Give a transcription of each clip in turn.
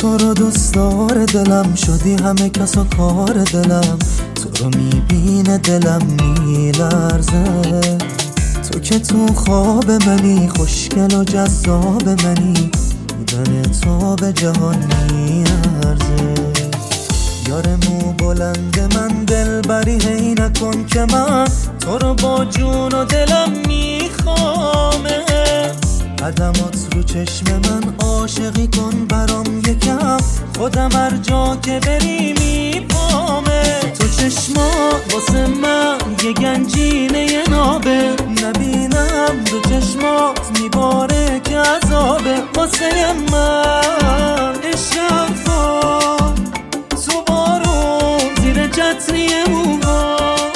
تو رو دوست داره دلم، شدی همه کسا کار دلم. تو رو میبینه دلم میلرزه. تو که تو خواب منی، خوشگل و جذاب منی. بودن تو به جهان میارزه. یار مو بلند من دلبری هی نکن که من تو رو با جون و دلم میخوامه. قدمات رو چشم من عاشقی کن برام یکم، خودم هر جا که بری میپامه. تو چشما واسه من یه گنجینه یه نابه، نبینم دو چشمات میباره که عذابه. واسه من عشق تو بارون زیر چتری موها.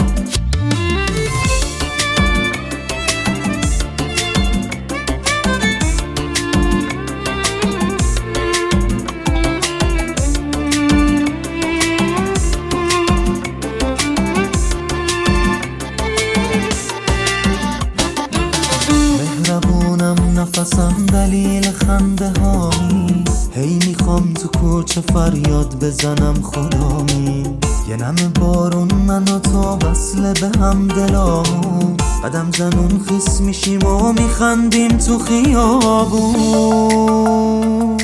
نفسم دلیل خنده هایی، هی میخوام تو کوچه فریاد بزنم خدامی. یه نم بارون من و تو وصله به هم دلامون، قدم زنون خیس میشیم و میخندیم تو خیابون.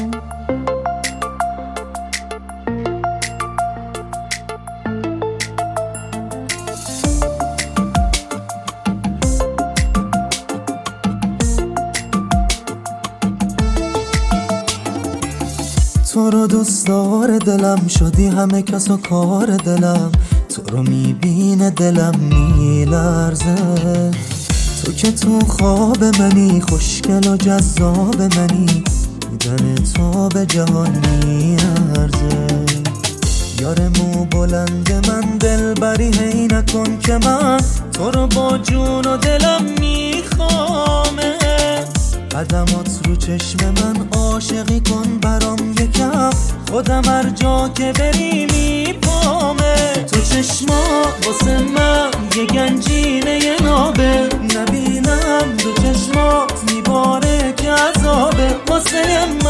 تو رو دوست داره دلم، شدی همه کسا کار دلم. تو رو میبینه دلم میلرزه. تو که تو خواب منی، خوشگل و جذاب منی. بودن تو به جهان میارزه. یار مو بلند من دلبری هی نکن که من تو رو با جون و دلم میخوامه. قدمات رو چشم من عاشقی کن برام یکم، خودم هر جا که بری میپامه. تو چشما واسه من یه گنجینه یه نابه، نبینم دو چشمات میباره که عذابه. واسه